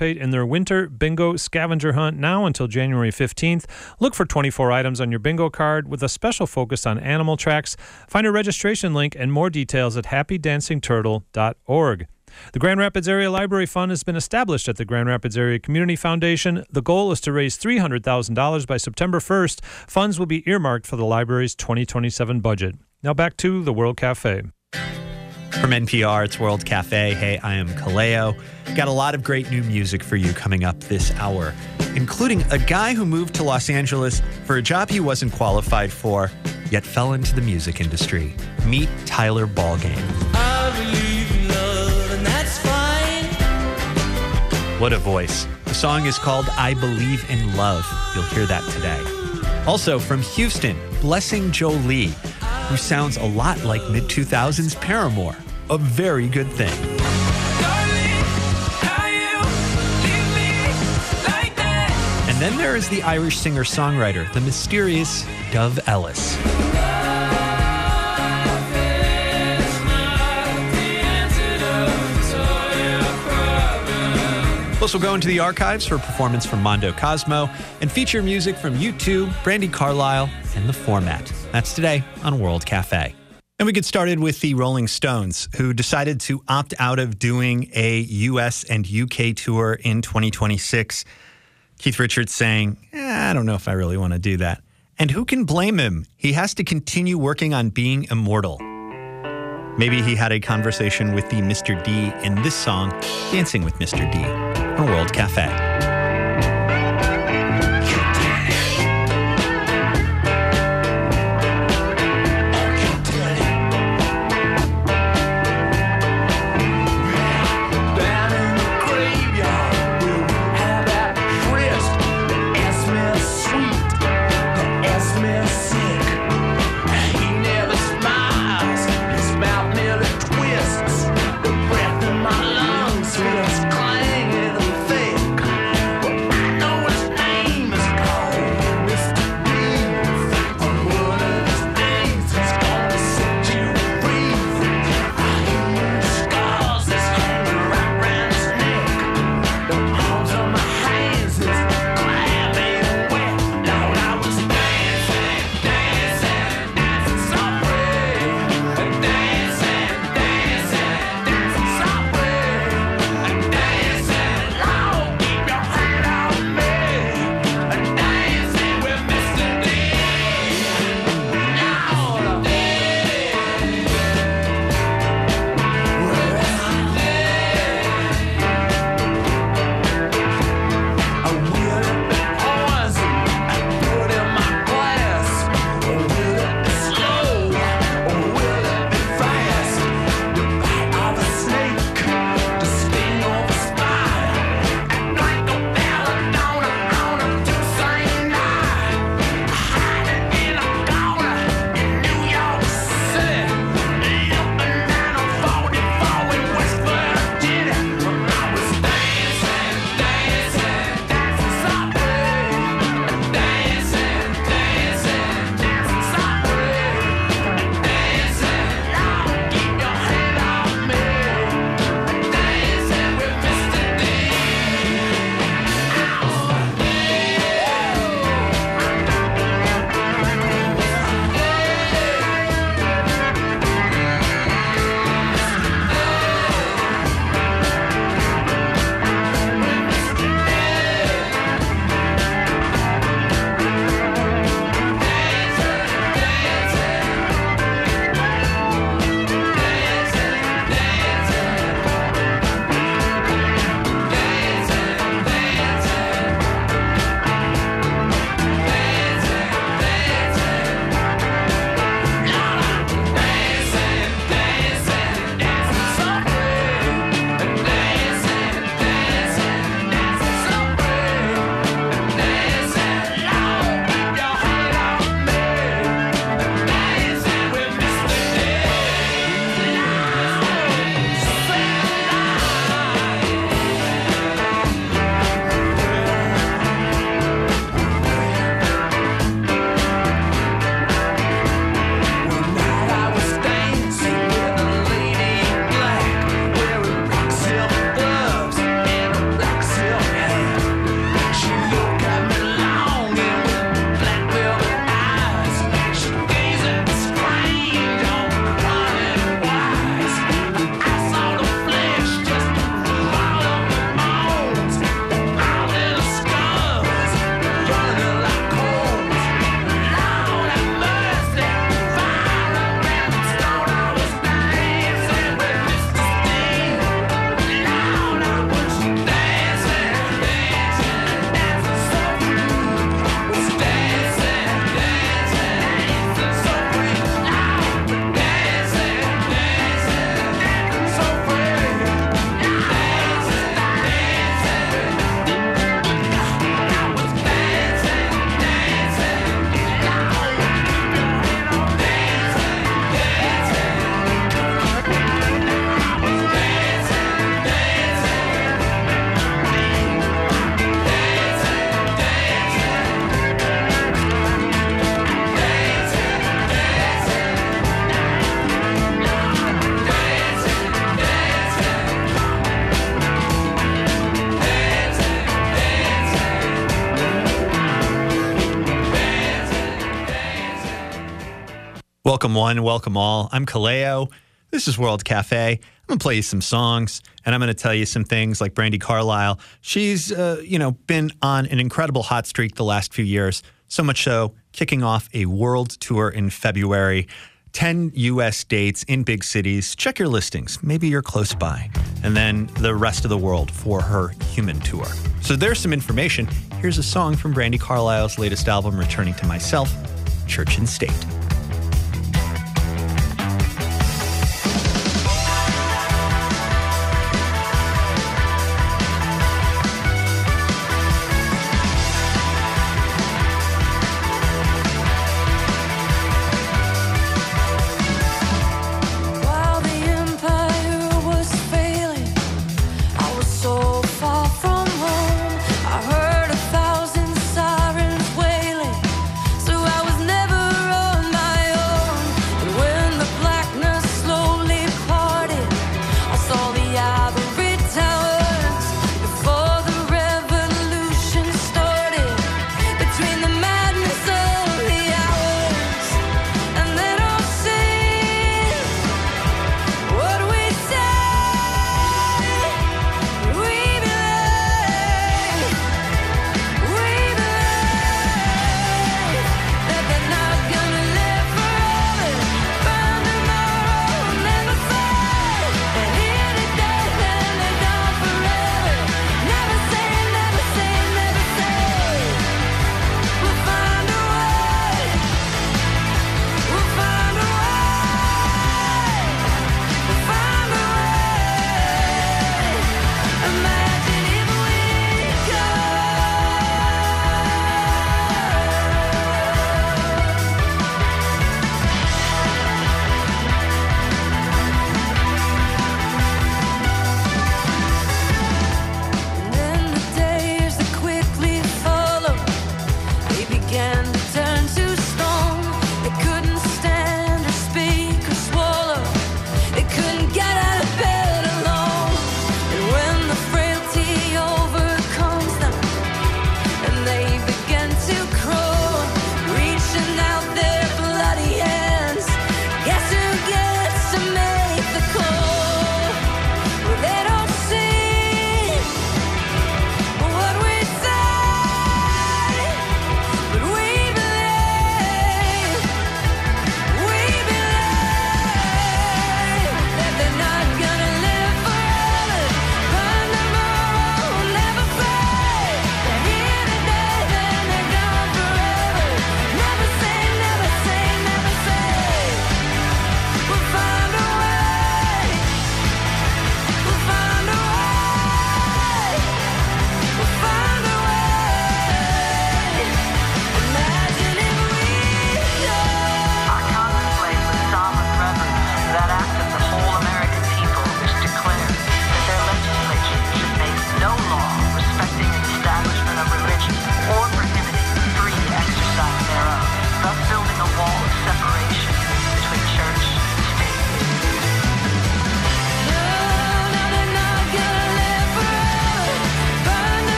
participate in their Winter Bingo Scavenger Hunt now until January 15th. Look for 24 items on your bingo card with a special focus on animal tracks. Find a registration link and more details at happydancingturtle.org. The Grand Rapids Area Library Fund has been established at the Grand Rapids Area Community Foundation. The goal is to raise $300,000 by September 1st. Funds will be earmarked for the library's 2027 budget. Now back to the World Cafe. From NPR, it's World Cafe. Hey, I am Kaleo. Got a lot of great new music for you coming up this hour, including a guy who moved to Los Angeles for a job he wasn't qualified for, yet fell into the music industry. Meet Tyler Ballgame. I believe in love, and that's fine. What a voice. The song is called I Believe in Love. You'll hear that today. Also from Houston, Blessing Jolie, who sounds a lot like mid-2000s Paramore. A very good thing. Darling, how you leave me like that? And then there is the Irish singer-songwriter, the mysterious Dove Ellis. Plus, we'll go into the archives for a performance from Mondo Cosmo and feature music from U2, Brandi Carlile, and The Format. That's today on World Cafe. And we get started with the Rolling Stones, who decided to opt out of doing a U.S. and U.K. tour in 2026. Keith Richards saying, I don't know if I really want to do that. And who can blame him? He has to continue working on being immortal. Maybe he had a conversation with the Mr. D in this song, Dancing with Mr. D, on World Cafe. Welcome one, welcome all. I'm Kaleo. This is World Cafe. I'm going to play you some songs, and I'm going to tell you some things like Brandi Carlile. She's, been on an incredible hot streak the last few years. So much so, kicking off a world tour in February. 10 U.S. dates in big cities. Check your listings. Maybe you're close by. And then the rest of the world for her Human Tour. So there's some information. Here's a song from Brandi Carlile's latest album, Returning to Myself, Church and State. So I was never on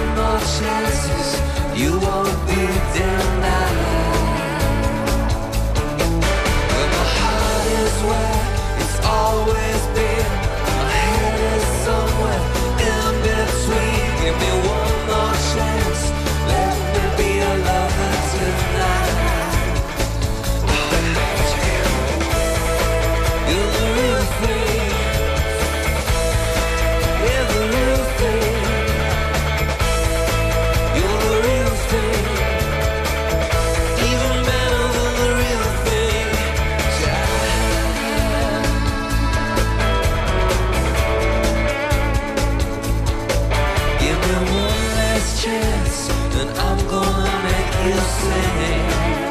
one more chances, you won't be denied. When my heart is where it's always been, my head is somewhere in between. Give me one more chance, let me be a lover tonight. You're the real thing. You're the real thing. You're the real thing. Even better than the real thing. Give me one last chance, and I'm gonna make you sing.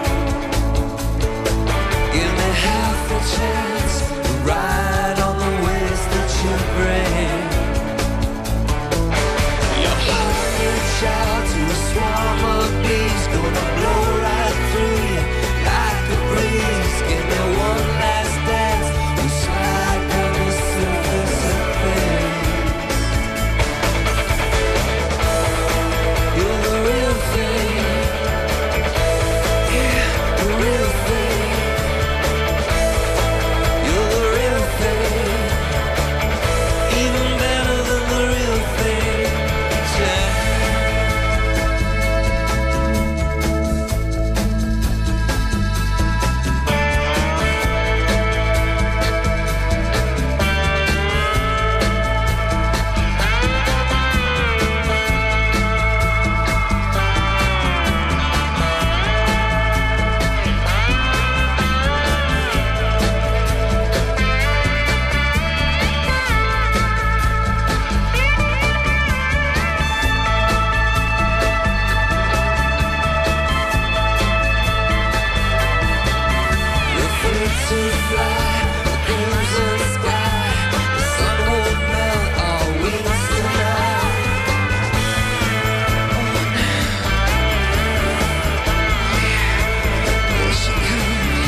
Give me half a chance to ride on the waves that you bring. Your heart reach out to a swarm of bees, gonna blow right through you like a breeze. Give me one last dance, we slide down the surface of things. You're the real thing. Yeah, the real thing. You're the real thing. Even better than the real thing. Yeah. We're free to fly, the crimson sky. The sun won't melt our wings tonight. Here she comes.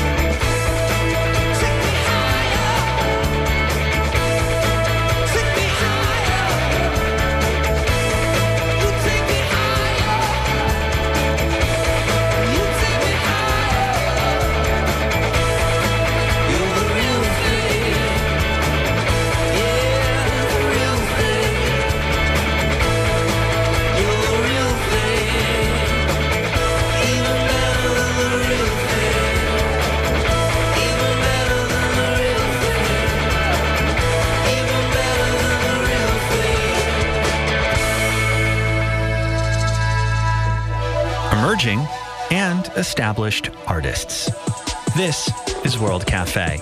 Take me higher. Take me higher. You take me higher. You take me higher. You're the real thing. Yeah, the real thing. You're the real thing. Even better than the real thing. Even better than the real thing. Even better than the real thing. Emerging and established artists. This is World Cafe.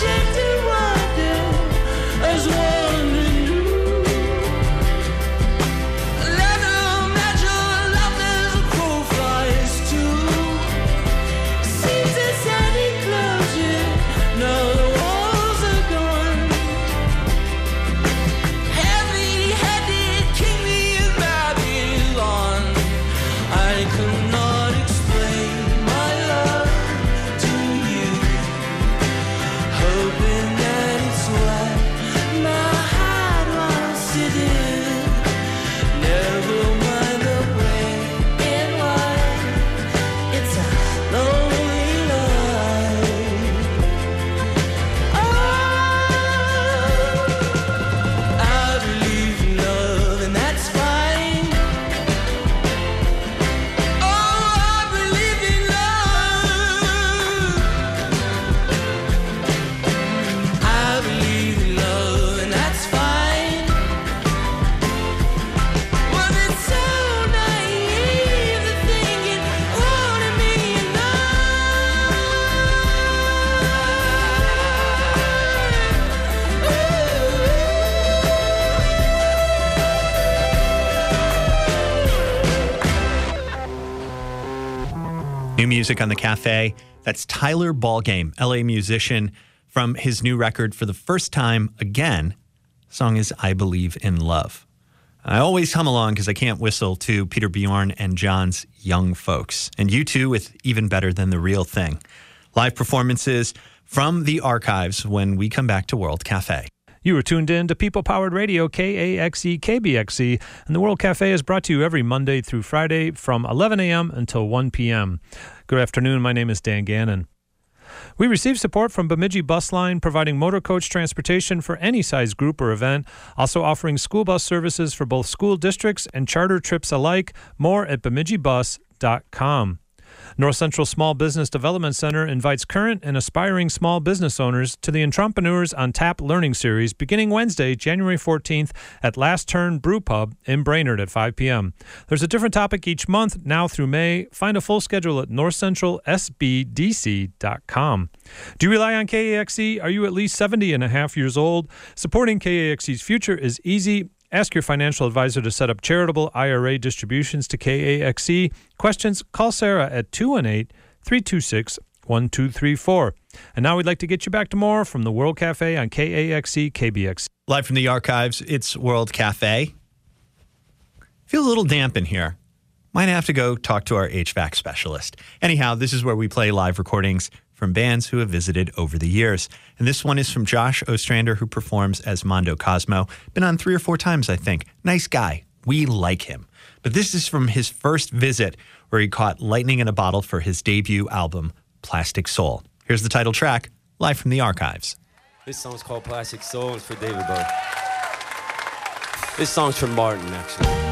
New music on the cafe. That's Tyler Ballgame, LA musician, from his new record For the First Time Again. The song is I Believe in Love. I always hum along because I can't whistle to Peter Bjorn and John's Young Folks. And U2 with Even Better Than the Real Thing. Live performances from the archives when we come back to World Cafe. You are tuned in to People-Powered Radio, KAXE, KBXE, and the World Cafe is brought to you every Monday through Friday from 11 a.m. until 1 p.m. Good afternoon. My name is Dan Gannon. We receive support from Bemidji Bus Line, providing motor coach transportation for any size group or event, also offering school bus services for both school districts and charter trips alike. More at bemidjibus.com. North Central Small Business Development Center invites current and aspiring small business owners to the Entrepreneurs on Tap Learning Series beginning Wednesday, January 14th at Last Turn Brew Pub in Brainerd at 5 p.m. There's a different topic each month, now through May. Find a full schedule at northcentralsbdc.com. Do you rely on KAXE? Are you at least 70 and a half years old? Supporting KAXE's future is easy. Ask your financial advisor to set up charitable IRA distributions to KAXE. Questions? Call Sarah at 218-326-1234. And now we'd like to get you back to more from the World Cafe on KAXE KBX. Live from the archives, it's World Cafe. Feels a little damp in here. Might have to go talk to our HVAC specialist. Anyhow, this is where we play live recordings from bands who have visited over the years. And this one is from Josh Ostrander, who performs as Mondo Cosmo. Been on 3 or 4 times, I think. Nice guy. We like him. But this is from his first visit, where he caught lightning in a bottle for his debut album, Plastic Soul. Here's the title track, live from the archives. This song's called Plastic Soul. It's for David Bowie. This song's from Martin, actually.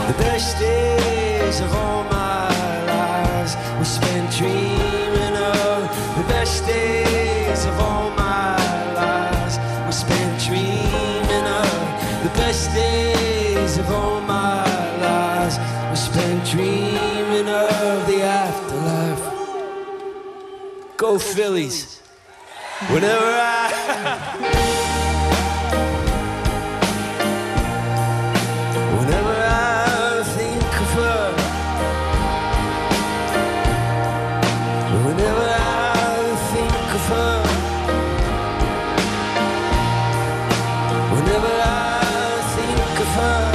The best days of all my lives were spent dreaming of. The best days of all my lives were spent dreaming of. The best days of all my lives were spent dreaming of the afterlife. Go Phillies. Whenever I think of her, whenever I think of her, whenever I think of her,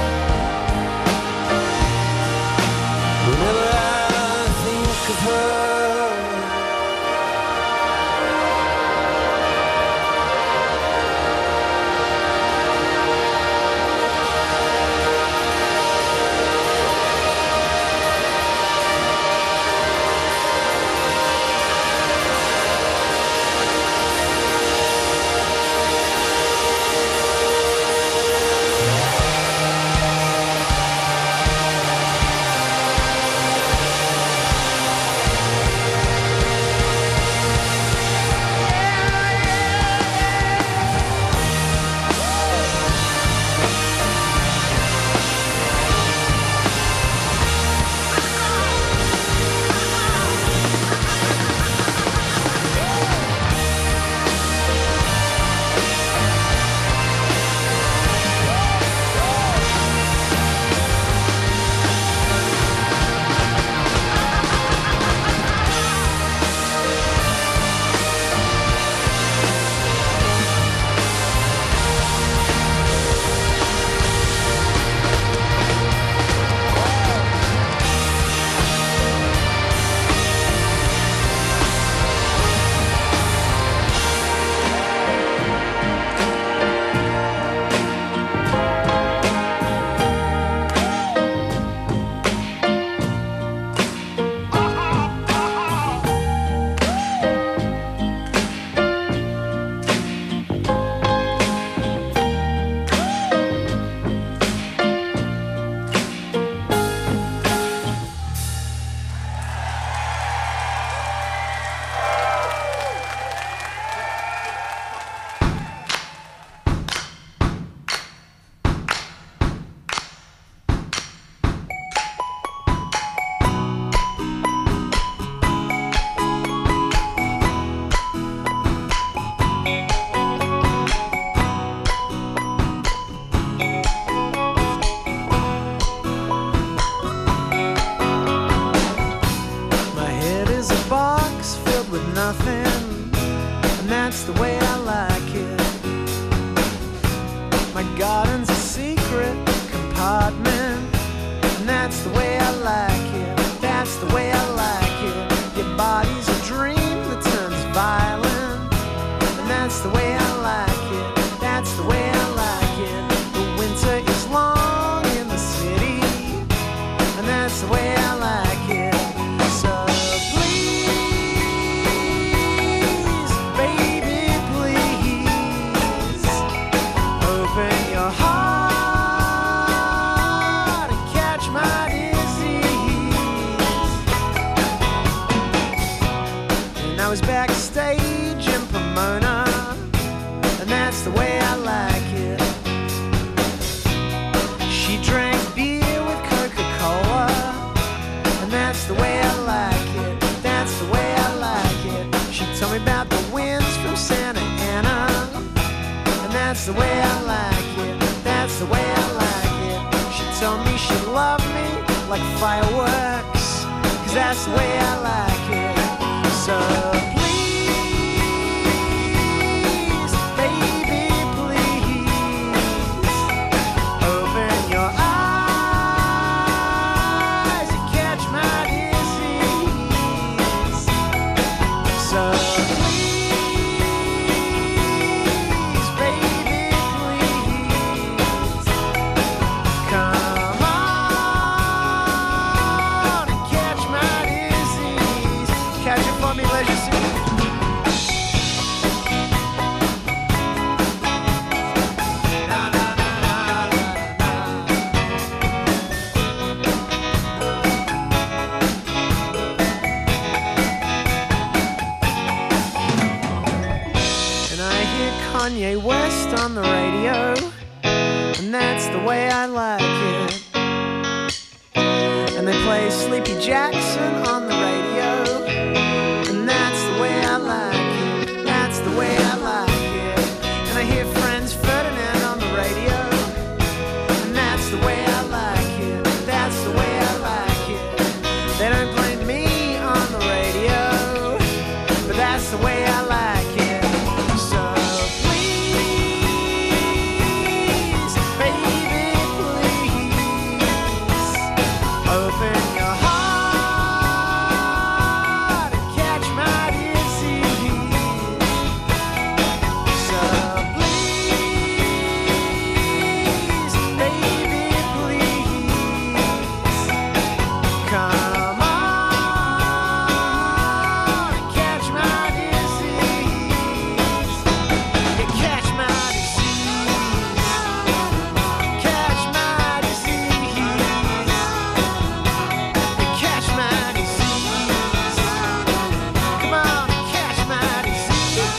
whenever I think of her. That's the way I like it. My garden's a secret compartment, and that's the way I like it. That's the way I like it. Your body's a dream that turns violent, and that's the way I like it. That's the way I like it. The winter is long in the city, and that's the way I like it. So I was backstage in Pomona, and that's the way I like it. She drank beer with Coca-Cola, and that's the way I like it. That's the way I like it. She told me about the winds from Santa Ana, and that's the way I like it. That's the way I like it. She told me she loved me like fireworks, 'cause that's the way I like it. So please, baby, please, open your eyes and catch my disease. So please, baby, please, come on and catch my disease. Catch it for me, leisure. on the radio, and that's the way I like it. And they play Sleepy Jackson on the radio, and that's the way I like it. That's the way I like it. And I hear Franz Ferdinand on the radio, and that's the way I like it. That's the way I like it. They don't play me on the radio, but that's the way I like it. So please, baby, please, open your heart and catch my disease. So please, baby, please, come on and catch my disease. You catch my disease. Catch my disease. You catch my disease. Come on and catch my disease.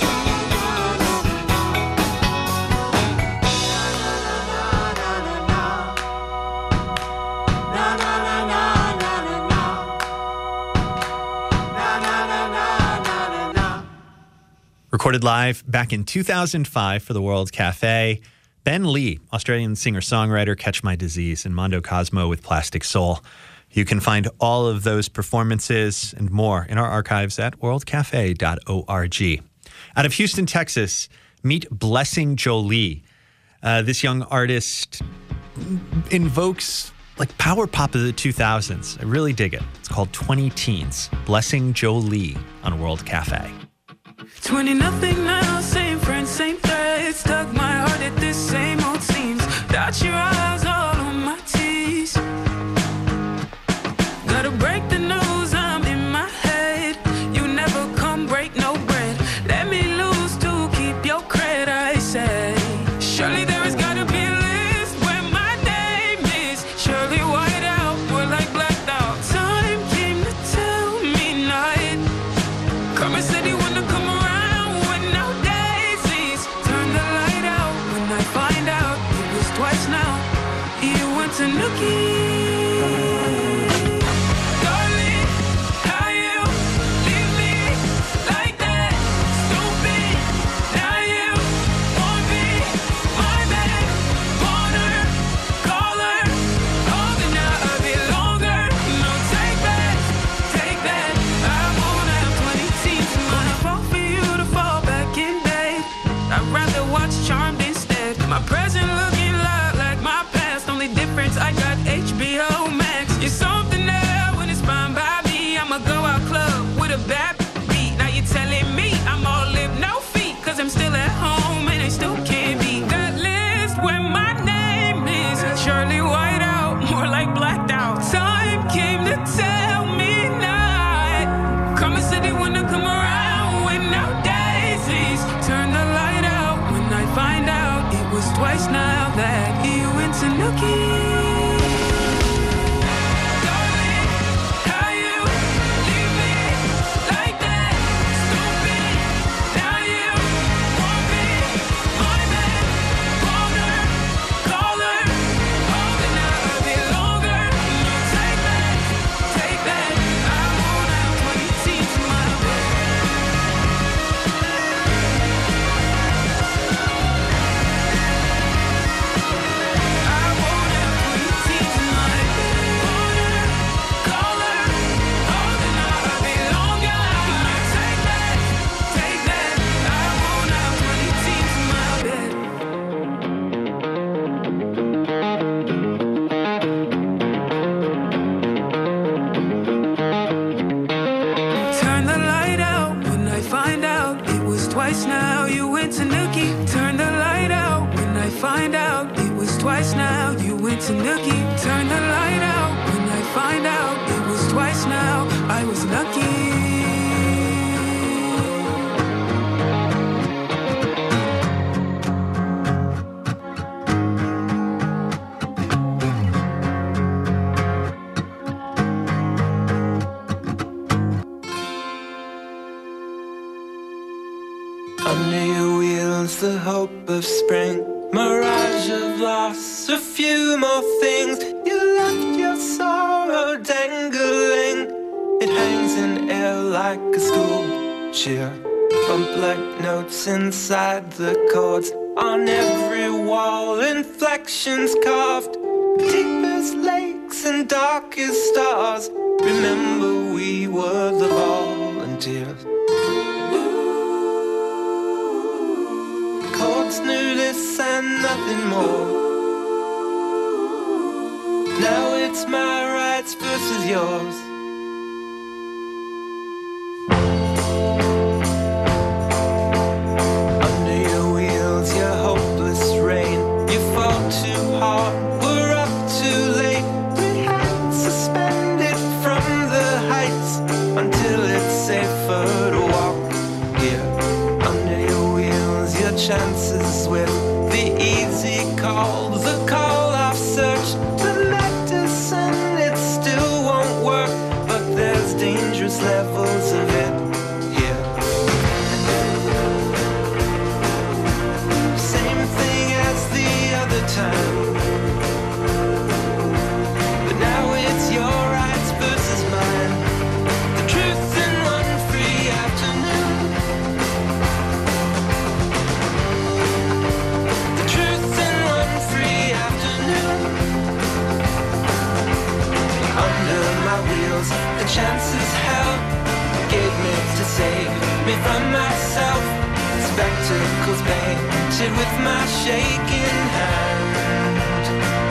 Recorded live back in 2005 for the World Cafe. Ben Lee, Australian singer-songwriter, Catch My Disease, and Mondo Cosmo with Plastic Soul. You can find all of those performances and more in our archives at worldcafe.org. Out of Houston, Texas, meet Blessing Jolie. This young artist invokes like power pop of the 2000s. I really dig it. It's called 20 Teens. Blessing Jolie on World Cafe. 20 nothing now, same friends, same thread. Stuck my heart at the same old seams. Dot your eyes all on my teeth. Gotta break the news, I'm in my head. You never come break no bread. Let me lose to keep your cred, I say. Surely there has gotta be a list where my name is Shirley Whiteout, more like blacked out. Time came to tell me not. Carmen said he wanna come around with no daisies. Turn the light out when I find out it was twice now. He went to Nookie. Darling, how you leave me like that? Stupid, now you won't be my man. Want her, call her, oh, then now I'll be longer. No, take that, I won't have 20 teens. Gonna fall for you to fall back in bed. I'd rather watch Charmed instead. My present looking a lot like my past. Only difference, I got HBO Max. You're something there when it's fine by me. I'ma go out club with a bad beat. Now you're telling me I'm all lip, no feet. Cause I'm still at home and I still can't beat that list where my name is Shirley Whiteout, more like blacked out. Time came to tell me not. Carmen said he wanna come around with no daisies. Turn the light out when I find out it was twice now that he went to Nookie. Darling, how you leave me like that? Stupid, now you won't be my man. Want her, call her, oh, then now I'll be longer. No, take that, I won't have 20 teens in my bed. I won't have 20 teens in my bed. Want her, call her, oh, then now I'll be longer. No, take that, I won't have 20 teens in my bed. Turn the light out when I find out it was twice now. You went to Nookie. Turn the light out when I find out it was twice now. You went to Nookie. Turn the light out when I find out it was twice now. I was lucky. Under your wheels, the hope of spring. Mirage of loss, a few more things. You left your sorrow dangling. It hangs in air like a school cheer. Bump like notes inside the chords. On every wall, inflections carved. Deep as lakes and dark as stars. Remember we were the volunteers. Chords knew this and nothing more. Now it's my rights versus yours. Under your wheels, your hopeless rain. You fall too hard, we're up too late. We had suspended from the heights until it's safer to walk here. Under your wheels, your chances with the easy call, the call off search, the medicine, it still won't work, but there's dangerous levels of it here. Same thing as the other time, but now it's your rights versus mine. The truth in one free afternoon. The truth in one free afternoon. Under my wheels, the chances held gave me to save me from myself. Spectacles painted with my shaking hand.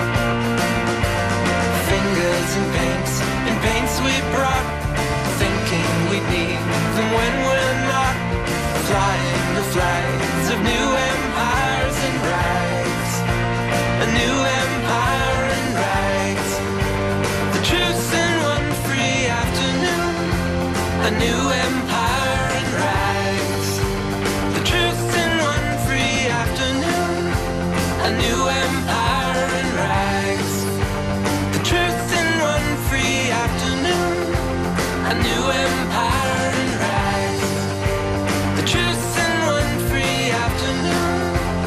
Fingers in paints we brought, thinking we'd need them when we're not. Flying the flags of new empires and rags. A new empire and rags. The truth in one free afternoon. A new empire and rags. The truth in one free afternoon. A new empire and rags. The truth in one free afternoon. A new empire and rags. The truth in one free afternoon.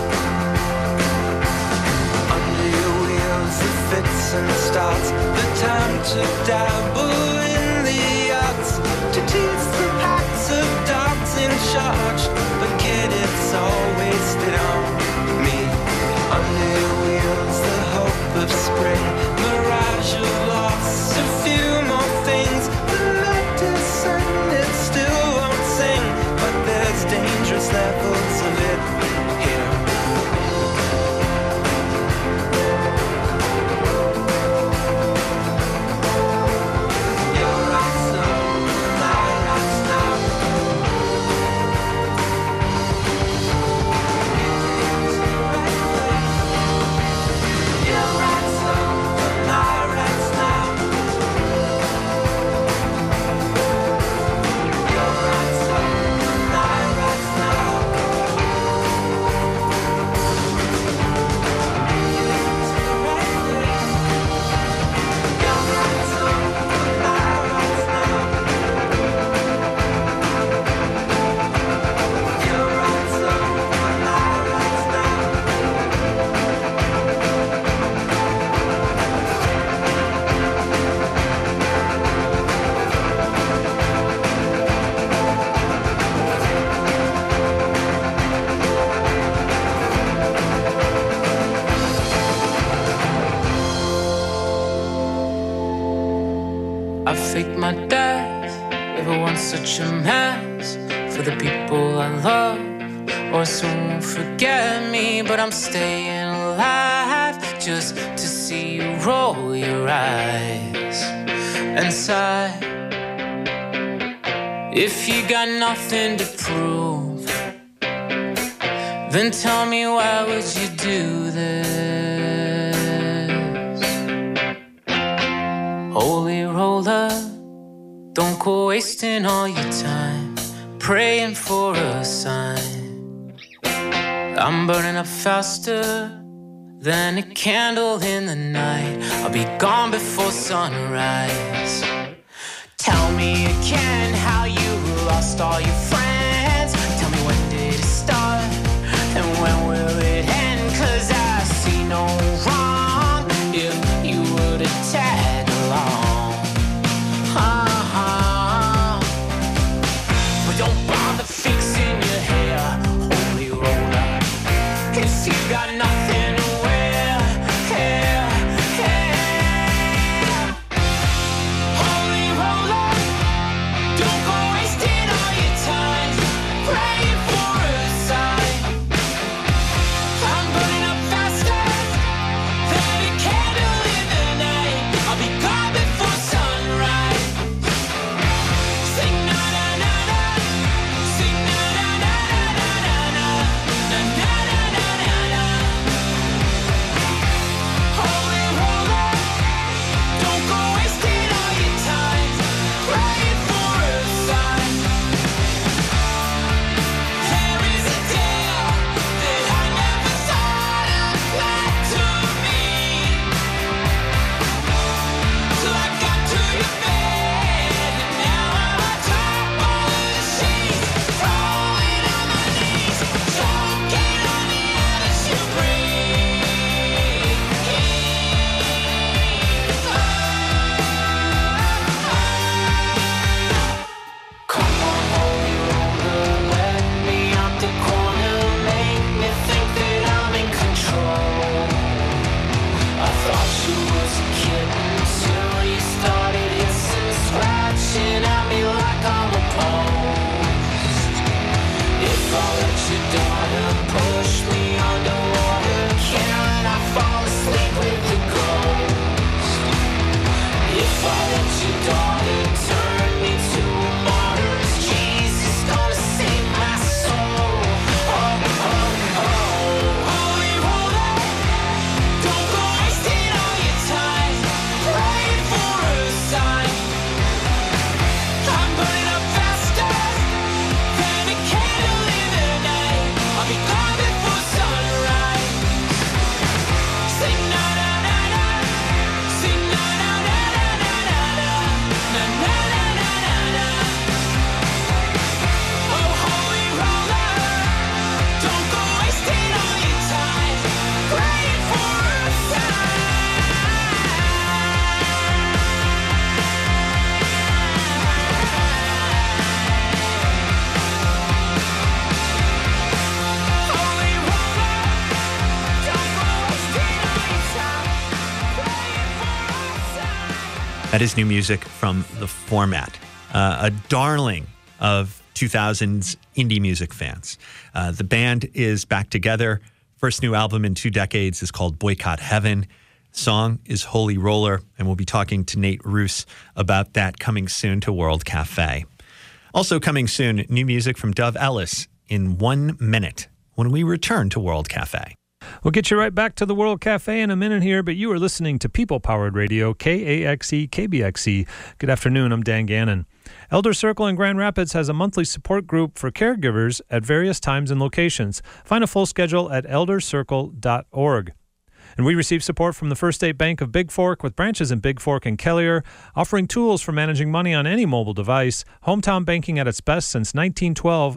Under your wheels, the fits and starts. The time to dabble in the arts. To tease the packs of dogs in charge. But kid, it's all wasted on me. Under your wheels, the hope of spring. Mirage of loss, a few more things. The medicine, it still won't sing. But there's dangerous levels of it here. Your rights now, my rights now. Your rights now, my rights now. Your rights now, my rights now. Your rights now, my rights now. Your rights now, my rights now. I faked my death, ever once such a mess for the people I love, or soon won't forget me. But I'm staying alive just to see you roll your eyes and sigh. If you got nothing to prove, then tell me why would you do this? Holy roller, don't go wasting all your time praying for a sign. I'm burning up faster than a candle in the night. I'll be gone before sunrise. Tell me again how you lost all your friends. Tell me when did it start and no wrong if you would have tagged along. But don't bother fixing your hair, holy roller, 'cause you got nothing to wear. Holy roller, don't go wasting all your time praying for a sign. I'm burning up faster than a candle in the night. I'll be gone before sunrise. Sing na na na na, sing na na na na na na na na na na na na. Holy roller, don't go wasting all your time praying for a sign. There is a tale that I never thought applied to me, till I got to your bed, and now I'm on top of the sheets, falling on my knees, choking on the air as you breathe. Come on, holy roller, let me out the corner, make me think that I'm in control. I thought you was a kitten till you started hissing, scratching at me like I'm a post. If I let your daughter push me underwater, can I fall asleep with the ghost? If I let your daughter turn me to a martyr, is Jesus gonna save my soul? Holy roller, don't go wasting all your time praying for a sign. I'm burning up faster than a candle in the night. I'll be gone before sunrise. Sing na na na na, sing na na na na na na na na na na na na. Oh, holy roller, don't go wasting all your time praying for a sign. Holy roller, don't go wasting all your time praying for a sign. That is new music from The Format, a darling of 2000s indie music fans. The band is back together. First new album in 2 decades is called Boycott Heaven. Song is Holy Roller, and we'll be talking to Nate Roos about that coming soon to World Cafe. Also coming soon, new music from Dove Ellis in 1 minute when we return to World Cafe. We'll get you right back to the World Cafe in a minute here, but you are listening to People Powered Radio, KAXE, KBXE. Good afternoon, I'm Dan Gannon. Elder Circle in Grand Rapids has a monthly support group for caregivers at various times and locations. Find a full schedule at eldercircle.org. And we receive support from the First State Bank of Big Fork with branches in Big Fork and Kelliher, offering tools for managing money on any mobile device. Hometown banking at its best since 1912,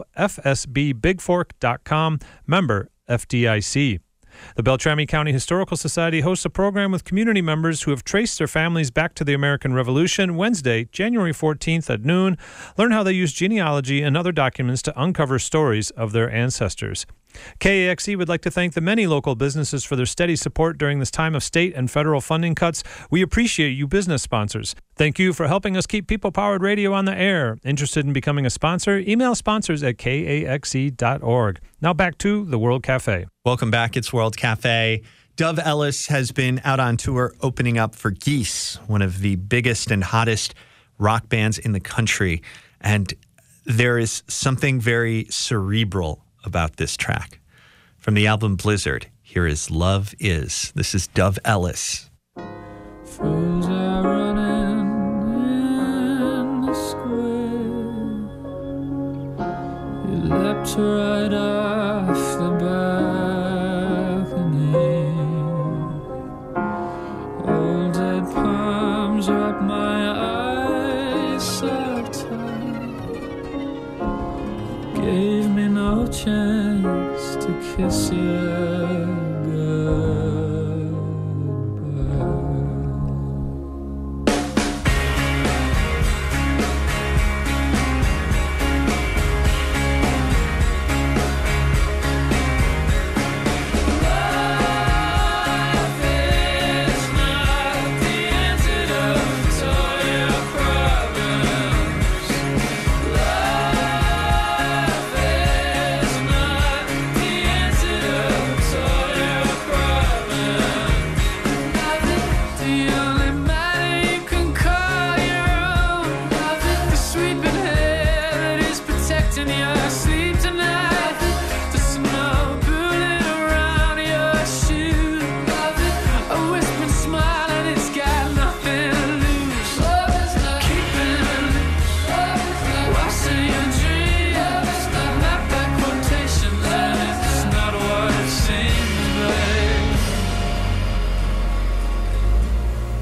fsbbigfork.com, member FDIC. The Beltrami County Historical Society hosts a program with community members who have traced their families back to the American Revolution Wednesday, January 14th at noon. Learn how they use genealogy and other documents to uncover stories of their ancestors. KAXE would like to thank the many local businesses for their steady support during this time of state and federal funding cuts. We appreciate you business sponsors. Thank you for helping us keep People Powered Radio on the air. Interested in becoming a sponsor? Email sponsors at kaxe.org. Now back to the World Cafe. Welcome back. It's World Cafe. Dove Ellis has been out on tour opening up for Geese, one of the biggest and hottest rock bands in the country. And there is something very cerebral about this track. From the album Blizzard, here is Love Is. This is Dove Ellis. Froze are running in the square. You leapt right off the balcony. Old dead palms wrap my eyes so tight. Gave me no chance to kiss you goodbye. the only man you can call your own. The sweeping hair that is protecting your sleep tonight. The snow pooling around your shoe. A whispering smile and it's got nothing to lose. Keeping, washing your dreams. Not by quotations and it's not what it seems, babe.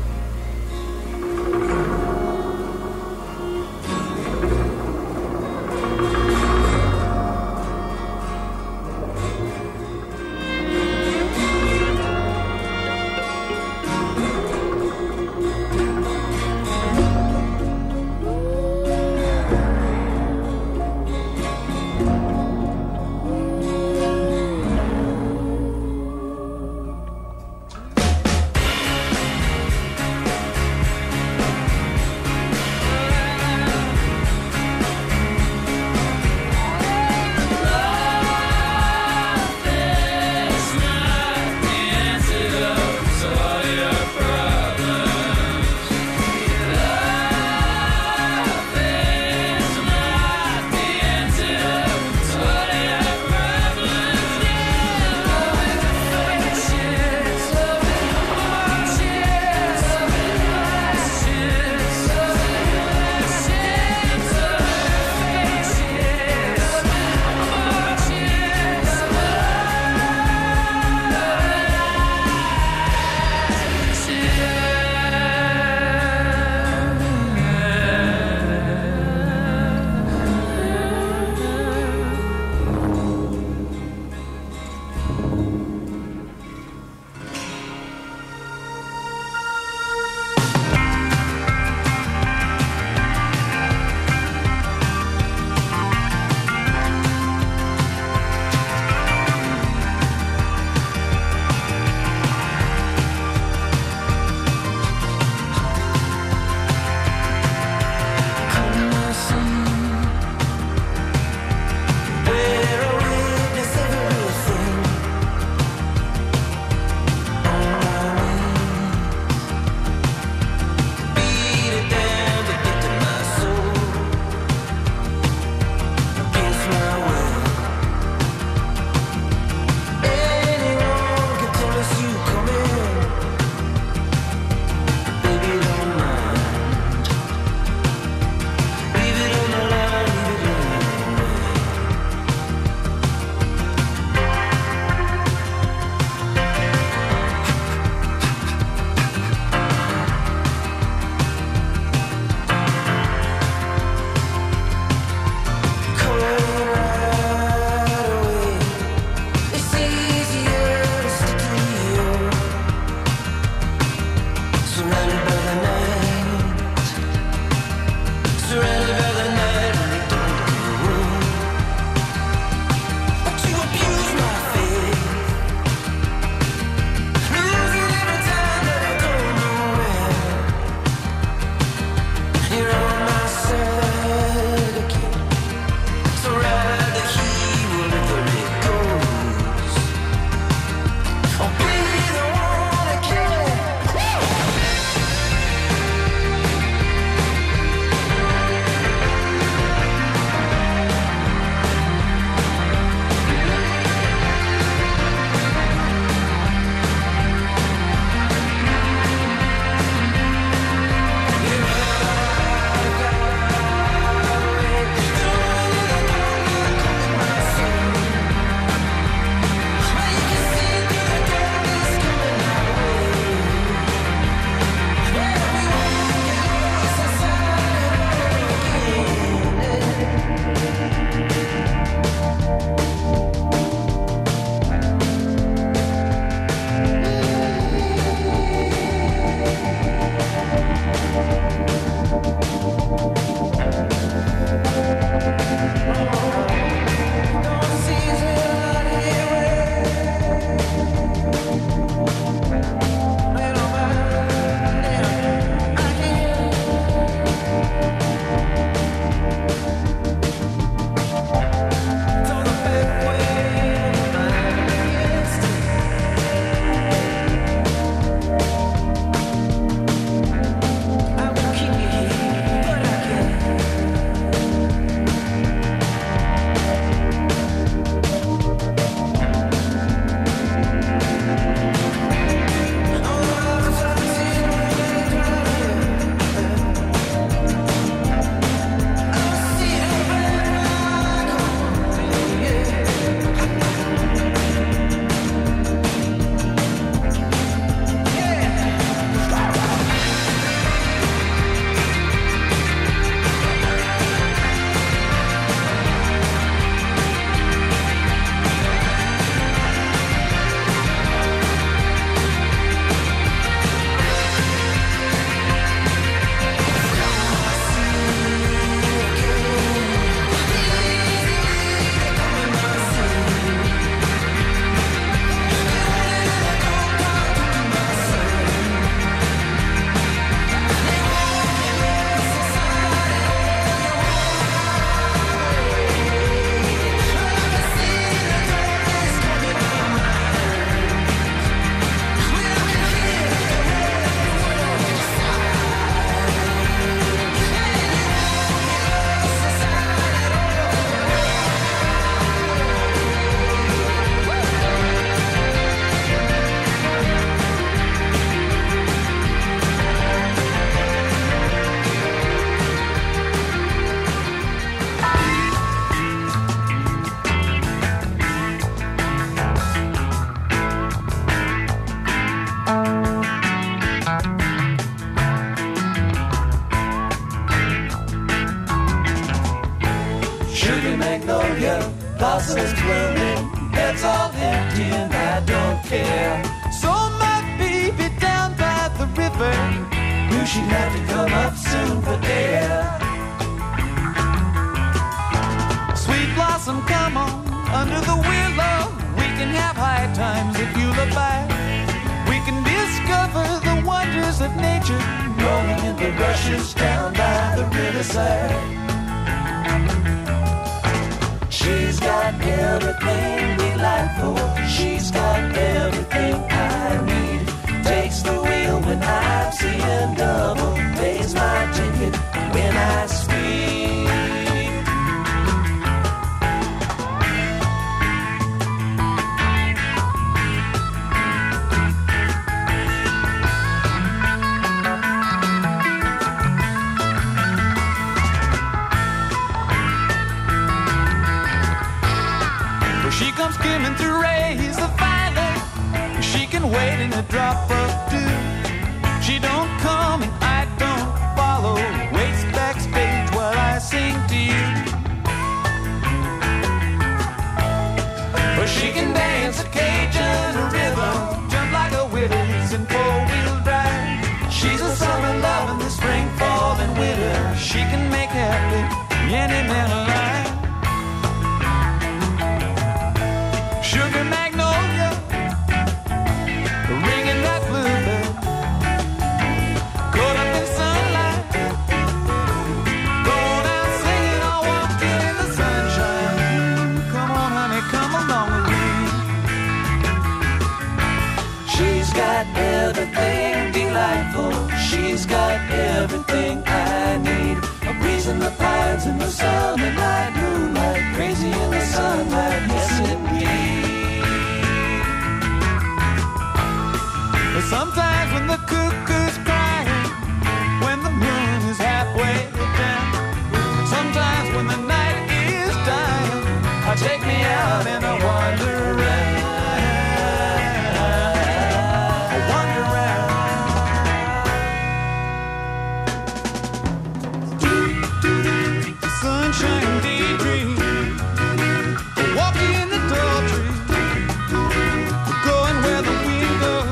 blossoms blooming, heads all empty, and I don't care. So my baby down by the river knew she'd have to come up soon for air. Sweet blossom, come on, under the willow. We can have high times if you look back. We can discover the wonders of nature, rolling in the rushes down by the riverside. She's got everything delightful. She's got everything I need. Takes the wheel when I'm seeing double. Pays my ticket when I speak. She comes skimming through rays of violet. She can wait in a drop of dew. She don't come and I don't follow. Waits backstage while I sing to you. But she can dance a Cajun rhythm, jump like a Willis in four-wheel drive. She's a summer love in the spring, fall, and winter. She can make happy any man alive. Sugar magnolia, ringing that bluebell, caught up in sunlight, going out singing or walking in the sunshine. Come on, honey, come along with me. She's got everything delightful. She's got everything I need. A breeze in the pines in the summer night, moonlight, crazy in the sunlight, yes indeed. Sometimes when the cuckoo's crying, when the moon is halfway down, sometimes when the night is dying, take me out and I wander around. I wander around. Sunshine daydream, walking in the tall tree, going where the wind goes.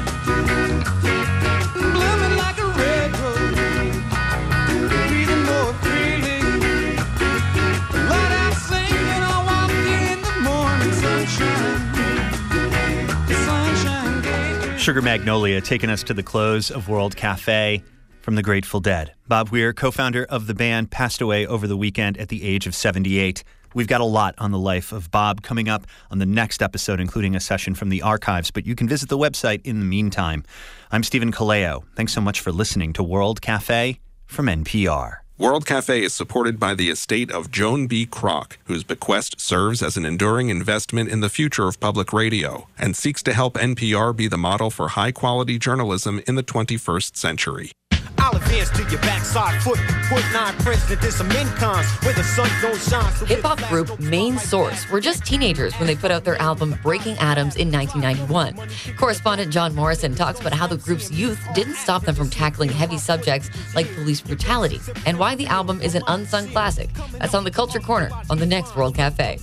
Sugar Magnolia taking us to the close of World Cafe from the Grateful Dead. Bob Weir, co-founder of the band, passed away over the weekend at the age of 78. We've got a lot on the life of Bob coming up on the next episode, including a session from the archives, but you can visit the website in the meantime. I'm Stephen Kaleo. Thanks so much for listening to World Cafe from NPR. World Cafe is supported by the estate of Joan B. Kroc, whose bequest serves as an enduring investment in the future of public radio and seeks to help NPR be the model for high-quality journalism in the 21st century. I'll advance to your backside foot, put 9 prints that did some incons where the sun don't shine. So hip-hop group Main Source were just teenagers when they put out their album Breaking Atoms in 1991. Correspondent John Morrison talks about how the group's youth didn't stop them from tackling heavy subjects like police brutality and why the album is an unsung classic. That's on the Culture Corner on the next World Cafe.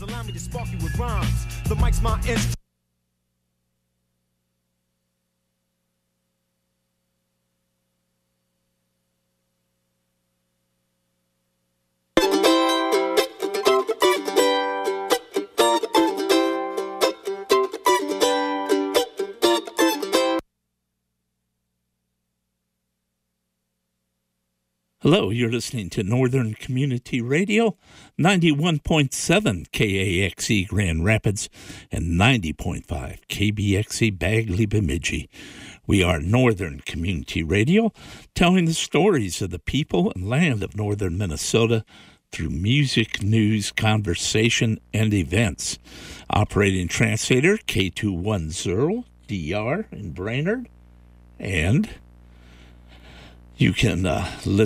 Hello, you're listening to Northern Community Radio, 91.7 KAXE Grand Rapids and 90.5 KBXE Bagley Bemidji. We are Northern Community Radio, telling the stories of the people and land of northern Minnesota through music, news, conversation, and events. Operating translator K210DR in Brainerd, and you can listen